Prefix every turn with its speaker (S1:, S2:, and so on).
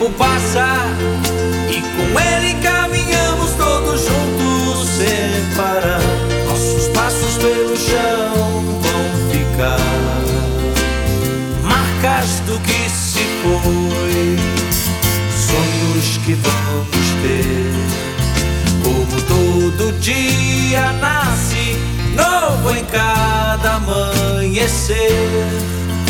S1: tempo passa e com ele caminhamos todos juntos sem parar. Nossos passos pelo chão vão ficar marcas do que se foi, sonhos que vamos ter. Como todo dia nasce novo em cada amanhecer.